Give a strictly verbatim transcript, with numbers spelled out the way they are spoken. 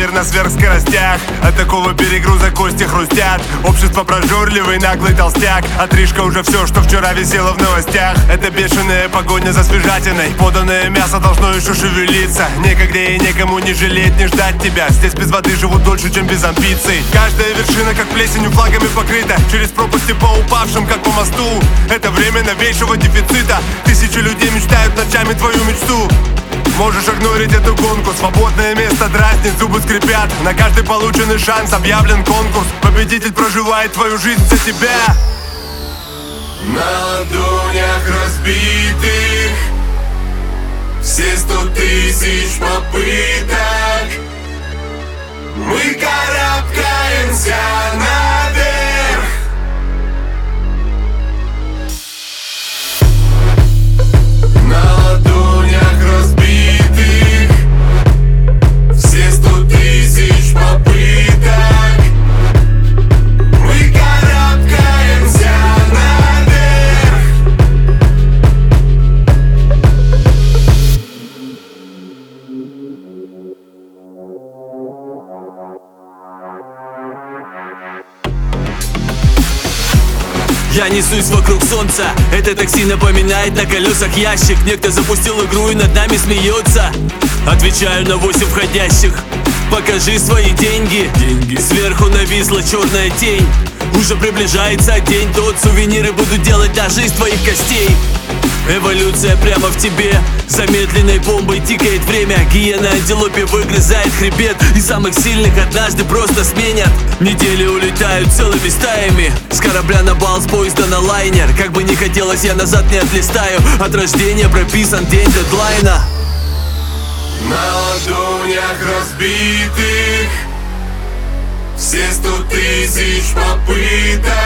мир на сверхскоростях. От такого перегруза кости хрустят. Общество прожорливый, наглый толстяк. Отрижка уже все, что вчера висело в новостях. Это бешеная погоня за свежатиной. Поданное мясо должно еще шевелиться. Некогда и некому не жалеть, не ждать тебя. Здесь без воды живут дольше, чем без амбиций. Каждая вершина как плесенью флагами покрыта. Через пропасти по упавшим, как по мосту. Это время новейшего дефицита. Тысячи людей мечтают ночами твою мечту. Можешь игнорить эту гонку. Свободное место дразнит, зубы скрипят. На каждый полученный шанс объявлен конкурс. Победитель проживает твою жизнь за тебя. На ладонях разбитых все сто тысяч попыток. Мы карабкаемся наверх. На ладонях разбитых все сто тысяч попыток. Мы карабкаемся наверх. Я несусь вокруг солнца. Это такси напоминает на колесах ящик. Некто запустил игру и над нами смеется. Отвечаю на восемь входящих. Покажи свои деньги. Деньги. Сверху нависла черная тень. Уже приближается день тот. Сувениры буду делать даже из твоих костей. Эволюция прямо в тебе. Замедленной бомбой тикает время. Гиена антилопе выгрызает хребет. И самых сильных однажды просто сменят. Недели улетают целыми стаями. С корабля на бал, с поезда на лайнер. Как бы ни хотелось, я назад не отлистаю. От рождения прописан день дедлайна. На ладонях разбитых все сто тысяч попыток.